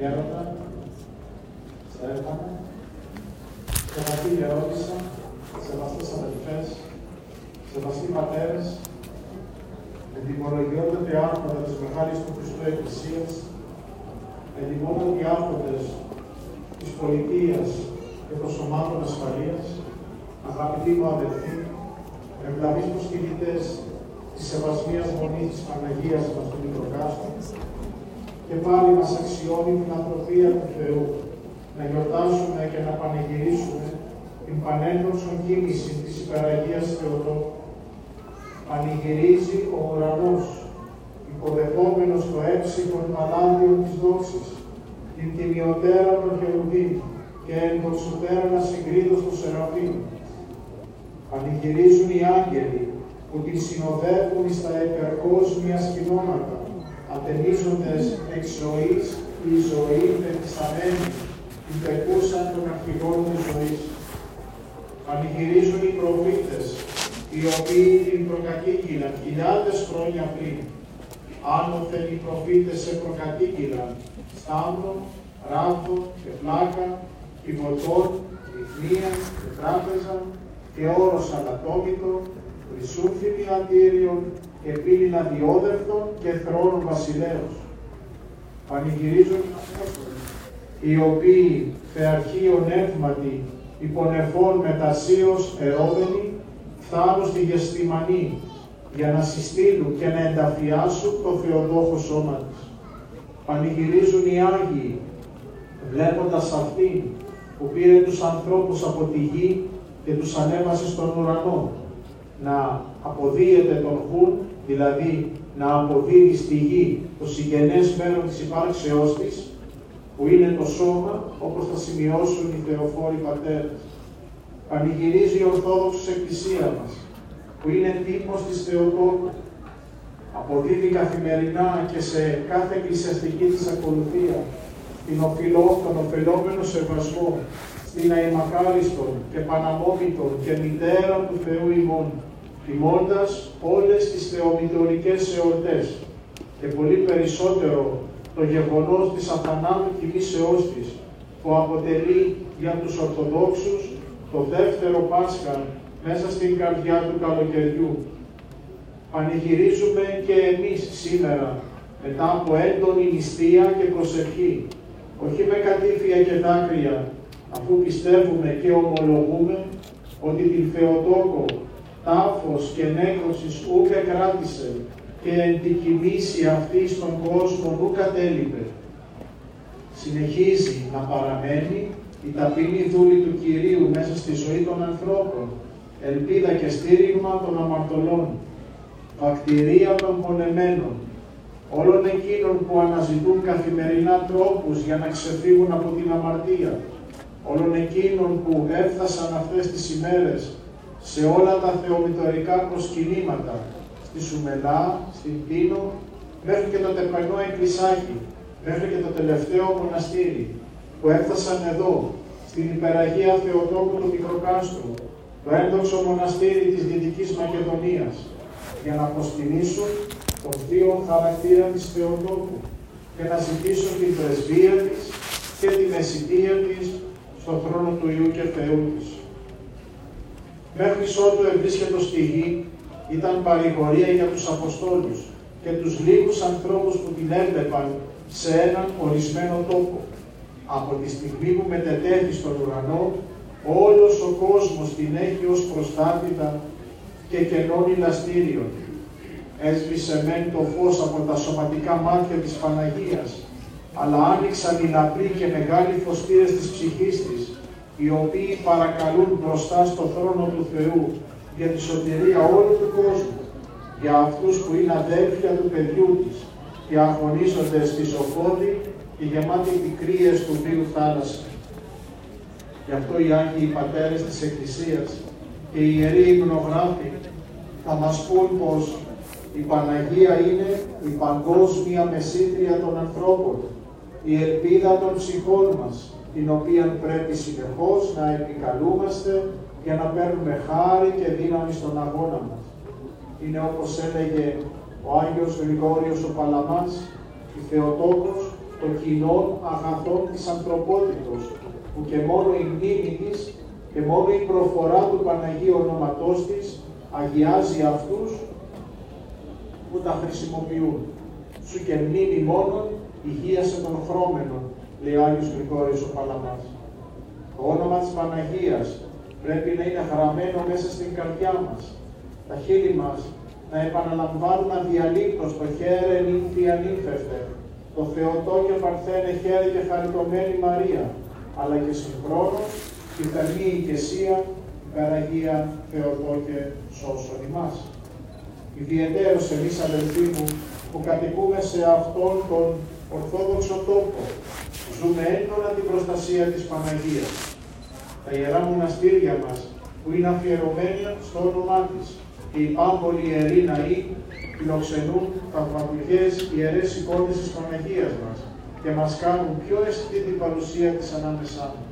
Γέροντα, Στέφανε, σεβαστοί γερόντισσα, σεβαστές αδελφές, σεβαστοί πατέρες, εντιμολογιότατοι άρχοντα της Μεγάλης του Χριστού Εκκλησίας, εντιμότατοι άρχοντες της πολιτείας και των σωμάτων ασφαλείας, αγαπητοί μου αδελφοί, ευλαβείς προσκυνητές της Σεβασμίας Μονής της Παναγίας μας του Μικροκάστου, και πάλι μας αξιώνει την ανθρωπία του Θεού να γιορτάσουμε και να πανηγυρίσουμε την πανέντοξον κίνηση της Υπεραγίας Θεοτόκου. Πανηγυρίζει ο ουρανός, υποδεχόμενος το έψυχον παλάδιο της δόξης, την τιμιωτέρα των χερουβίμ και ενδοξωτέρα να συγκρίτως των σεραφείμ. Πανηγυρίζουν οι άγγελοι που την συνοδεύουν στα υπερκόσμια σκηνώματα, ατενίζοντες εξ ζωής η ζωή πεπισταμένη, την πεκούσαν των αρχηγών της ζωής. Πανηγυρίζουν οι προφήτες, οι οποίοι την προκατήγγυλαν χιλιάδες χρόνια πριν. Άνωθεν οι προφήτες σε προκατήγγυλαν Σταύρο, Ράβδο και Πλάκα, Κιβωτών, Ρυθμία και Τράπεζα και όρος αλατόμητο, χρυσού φυλιατήριων και πύληνα διόδευτων και θρόνων βασιλέως. Πανηγυρίζουν οι Απόστολοι, οι οποίοι θεαρχείων εύματι υπονεφών μετασίως ερώμενοι φτάνουν στη Γεστημανή για να συστήλουν και να ενταφιάσουν το Θεοδόχο σώμα της. Πανηγυρίζουν οι Άγιοι, βλέποντας αυτήν που πήρε τους ανθρώπους από τη γη και τους ανέβασε στον ουρανό, να αποδίεται τον χουν, δηλαδή να αποδίδει στη γη το συγγενές μέρος της υπάρξεώς της, που είναι το σώμα, όπως θα σημειώσουν οι θεοφόροι πατέρες. Πανηγυρίζει η Ορθόδοξη Εκκλησία μας, που είναι τύπος της Θεοτόκου. Αποδίδει καθημερινά και σε κάθε εκκλησιαστική της ακολουθία τον οφειλόμενο σεβασμό στην αημακάριστον και παναμόμητον και μητέρα του Θεού ημών, τιμώντας όλες τις θεομητορικές εορτές και πολύ περισσότερο το γεγονός της αθανάτου κοιμήσεώς της, που αποτελεί για τους Ορθοδόξους το δεύτερο Πάσχα μέσα στην καρδιά του καλοκαιριού. Πανηγυρίζουμε και εμείς σήμερα, μετά από έντονη νηστεία και προσευχή, όχι με κατήφια και δάκρυα, αφού πιστεύουμε και ομολογούμε ότι την Θεοτόκο τάφος και νέκρωσης ούκ εκράτησε και εν τη κοιμήσει αυτή στον κόσμο ου κατέλειπε. Συνεχίζει να παραμένει η ταπεινή δούλη του Κυρίου μέσα στη ζωή των ανθρώπων, ελπίδα και στήριγμα των αμαρτωλών, βακτηρία των πονεμένων, όλων εκείνων που αναζητούν καθημερινά τρόπους για να ξεφύγουν από την αμαρτία, όλων εκείνων που έφτασαν αυτές τις ημέρες σε όλα τα θεομητορικά προσκυνήματα, στη Σουμελά, στην Τίνο, μέχρι και το τεπανό εκκλησάκι, μέχρι και το τελευταίο μοναστήρι, που έφτασαν εδώ, στην Υπεραγία Θεοτόκου του Μικροκάστρου, το ένδοξο μοναστήρι της Δυτικής Μακεδονίας, για να προσκυνήσουν τον θείο χαρακτήρα της Θεοτόκου και να ζητήσουν την πρεσβεία της και τη μεσητεία της στον θρόνο του Υιού και Θεού της. Μέχρι ότου ευρίσκετο στη γη, ήταν παρηγορία για τους Αποστόλους και τους λίγους ανθρώπους που την έβλεπαν σε έναν ορισμένο τόπο. Από τη στιγμή που μετετέθη στον ουρανό, όλος ο κόσμος την έχει ως προστάτητα και κενών ηλαστήριων. Έσβησε μεν το φως από τα σωματικά μάτια της Παναγίας, αλλά άνοιξαν οι λαμπροί και μεγάλοι φωστήρες της ψυχής της, οι οποίοι παρακαλούν μπροστά στο θρόνο του Θεού για τη σωτηρία όλου του κόσμου, για αυτούς που είναι αδέλφια του παιδιού της και αγωνίζονται στη Σοφόδη και γεμάτοι πικρίες του βίου θάλασσα. Γι' αυτό οι Άγιοι Πατέρες της Εκκλησίας και οι Ιεροί Υμνογράφοι θα μας πούν πως η Παναγία είναι η παγκόσμια μεσήτρια των ανθρώπων, η ελπίδα των ψυχών μας, την οποία πρέπει συνεχώς να επικαλούμαστε για να παίρνουμε χάρη και δύναμη στον αγώνα μας. Είναι όπως έλεγε ο Άγιος Γρηγόριος ο Παλαμάς, η Θεοτόκος των κοινών αγαθών της ανθρωπότητος, που και μόνο η μνήμη της και μόνο η προφορά του Παναγίου ονόματός της αγιάζει αυτούς που τα χρησιμοποιούν. Σου και μνήμη μόνον υγείασε των χρώμενων, λέει ο Άγιος Γρηγόριος ο Παλαμάς. Το όνομα της Παναγίας πρέπει να είναι γραμμένο μέσα στην καρδιά μας. Τα χείλη μας να επαναλαμβάνουν αδιαλείπτως το χαίρε νύμφια νύμφευτε, το Θεοτό και Παρθένε χαίρε και χαριτωμένη Μαρία, αλλά και συγχρόνως τη θερμή ηγεσία, υπεραγία Θεοτό και σώσον ημάς. Ιδιαιτέρως εμείς, αδελφοί μου, που κατοικούμε σε αυτόν τον Ορθόδοξο τόπο, ζούμε έντονα την προστασία της Παναγίας. Τα ιερά μοναστήρια μας, που είναι αφιερωμένα στο όνομά της, και οι πάμπολοι ιεροί ναοί φιλοξενούν θαυματουργές ιερές εικόνες της Παναγίας μας και μας κάνουν πιο αισθητή την παρουσία της ανάμεσά μας.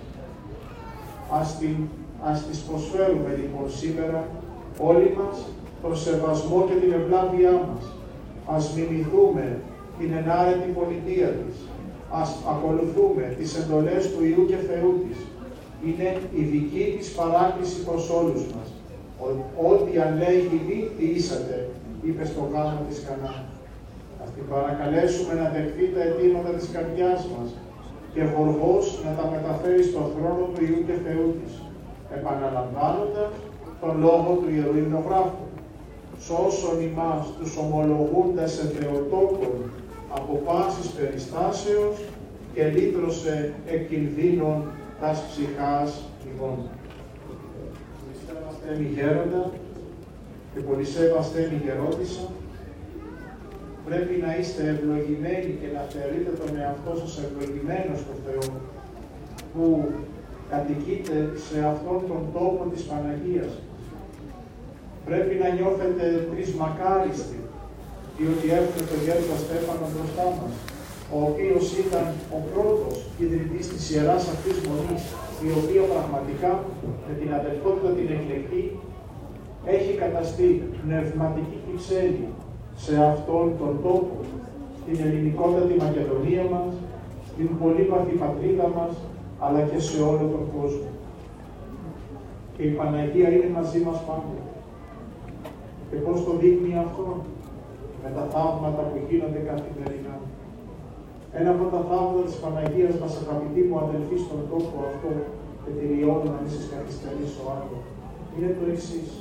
Ας τις προσφέρουμε λοιπόν σήμερα όλοι μας τον σεβασμό και την ευλάβειά μας. Ας μιμηθούμε την ενάρετη πολιτεία της. Ας ακολουθούμε τις εντολές του Υιού και Θεού της. Είναι η δική της παράκληση προς όλους μας. Ό,τι αν λέει τι ήσατε, είπε στο γάμο της Κανά. Ας την παρακαλέσουμε να δεχθεί τα αιτήματα της καρδιάς μας και γοργώς να τα μεταφέρει στον θρόνο του Υιού και Θεού της, επαναλαμβάνοντας τον λόγο του Ιερού Υμνογράφου. Σώσον ημάς τους ομολογούντας σε Θεοτόκον από πάσης περιστάσεως και λύτρωσε εκ κινδύνων τας ψυχάς ημών. Πολυσέβαστε γέροντα και πολυσέβαστε γερόντισσα. Πρέπει να είστε ευλογημένοι και να θεωρείτε τον εαυτό σας ευλογημένο στο Θεό, που κατοικείτε σε αυτόν τον τόπο της Παναγίας. Πρέπει να νιώθετε τρισμακάριστοι, διότι έχουμε τον Γέροντα Στέφανο μπροστά μας, ο οποίος ήταν ο πρώτος ιδρυτής της Ιεράς αυτής Μονής, η οποία πραγματικά με την αδελφότητα την εκλεκτή έχει καταστεί πνευματική κυψέλη σε αυτόν τον τόπο, στην ελληνικότατη Μακεδονία μας, στην πολύπαθη πατρίδα μας, αλλά και σε όλο τον κόσμο. Και η Παναγία είναι μαζί μας πάντα. Και πώς το δείχνει αυτό? Με τα θαύματα που γίνονται καθημερινά. Ένα από τα θαύματα της Παναγίας μας, αγαπητοί μου αδελφοί, στον τόπο αυτό, και τελειώνω να μην σας καθυστερήσω άλλο, είναι το εξής.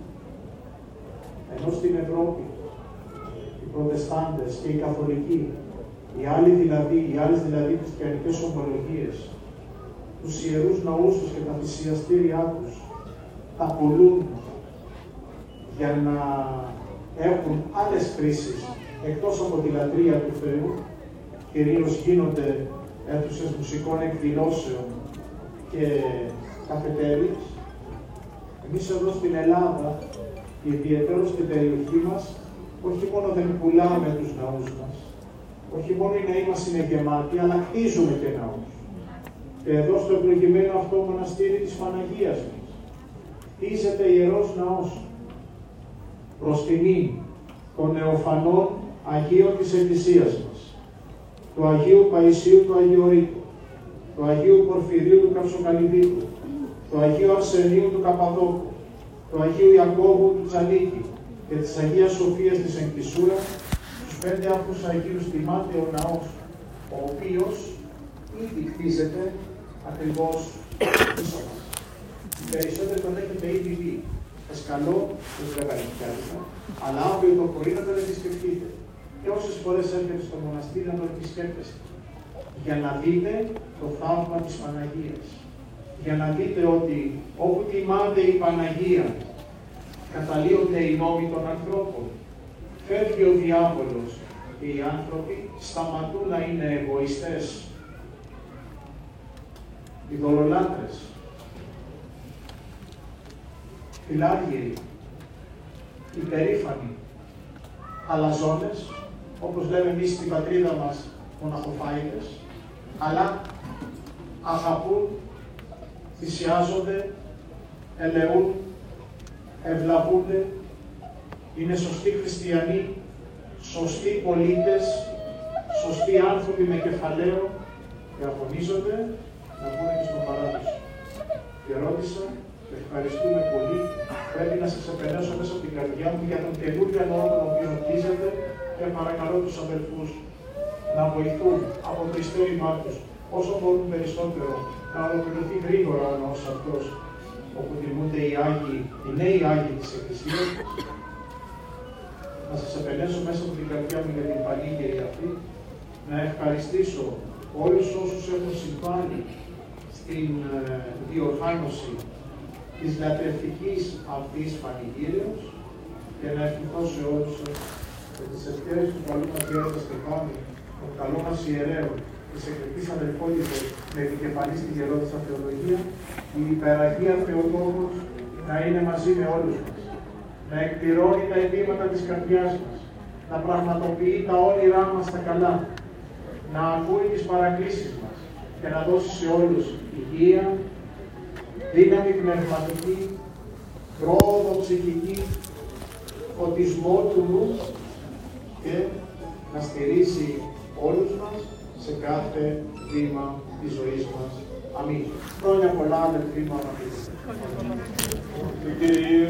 Ενώ στην Ευρώπη οι Προτεστάντες και οι Καθολικοί, οι άλλες δηλαδή χριστιανικές ομολογίες, τους ιερούς ναούς τους και τα θυσιαστήριά τους, τα πουλούν για να έχουν άλλες χρήσεις εκτός από τη λατρεία του Θεού, κυρίως γίνονται αίθουσες μουσικών εκδηλώσεων και καφετέρειες. Εμείς εδώ στην Ελλάδα, ιδιαίτερα στην περιοχή μας, όχι μόνο δεν πουλάμε τους ναούς μας, όχι μόνο οι ναοί μας είναι γεμάτοι, αλλά χτίζουμε και ναούς. Και εδώ στο ευλογημένο αυτό μοναστήρι της Παναγίας μας, χτίζεται ιερός ναός προς τιμή των νεοφανών Αγίων της Εκκλησίας μας, του Αγίου Παϊσίου του Αγιορείτου, του Αγίου Πορφυρίου του Καψοκαλυβίτου, του Αγίου Αρσενίου του Καπαδόκου, του Αγίου Ιακώβου του Τζανίκη και της Αγίας Σοφίας της Εκκλησούρας, τους 5 αυτούς Αγίους τιμάται ο ναός, ο οποίος ήδη χτίζεται ακριβώς πίσω μας. Οι περισσότεροι τον έχετε ήδη δει. Εσκαλώ, δεν βέβαια, αλλά αύριο το πρωί να τον επισκεφτείτε. Και όσες φορές έρχεται στο μοναστήρι να τον επισκέπτεστε. Για να δείτε το θαύμα της Παναγίας. Για να δείτε ότι όπου τιμάται η Παναγία, καταλύονται οι νόμοι των ανθρώπων. Φεύγει ο διάβολος και οι άνθρωποι σταματούν να είναι εγωιστές, ειδωλολάτρες, φιλάργυροι, υπερήφανοι, αλαζόνες, όπως λέμε εμείς στην πατρίδα μας, μοναχοφάιδες, αλλά αγαπούν, θυσιάζονται, ελεούν, ευλαβούνται, είναι σωστοί χριστιανοί, σωστοί πολίτες, σωστοί άνθρωποι με κεφαλαίο και αγωνίζονται να βγουν και στον παράδεισο. Και ρώτησα, και ευχαριστούμε πολύ, πρέπει να σας επενέσω μέσα από την καρδιά μου για τον καινούργιο νόμο τον οποίο κτίζεται και παρακαλώ τους αδελφούς να βοηθούν από το ιστέρημά τους όσο μπορούν περισσότερο να ολοκληρωθεί γρήγορα ο ναός αυτός, όπου τιμούνται οι νέοι Άγιοι της Εκκλησίας. Να σας επενέσω μέσα από την καρδιά μου για την πανήγυρη αυτή, να ευχαριστήσω όλους όσους έχουν συμβάλει στην διοργάνωση της λατρευτικής αυτής πανηγύρεως και να ευχηθώ σε όλους με τις ευχές του καλού μας Γέροντα Στεφάνου, των καλών μας ιερέων, της εκλεκτής αδελφότητας με επικεφαλή στη Γερόντισσα Θεολογία, η Υπεραγία Θεοτόκος να είναι μαζί με όλους μας, να εκπληρώνει τα αιτήματα της καρδιάς μας, να πραγματοποιεί τα όνειρά μας τα καλά, να ακούει τις παρακλήσεις μας και να δώσει σε όλους υγεία, δύναμη πνευματική, πρόοδο ψυχική, φωτισμό του νου και να στηρίζει όλους μας σε κάθε βήμα της ζωής μας. Αμήν. Χρόνια πολλά, αδελφοί μου, αγαπητοί.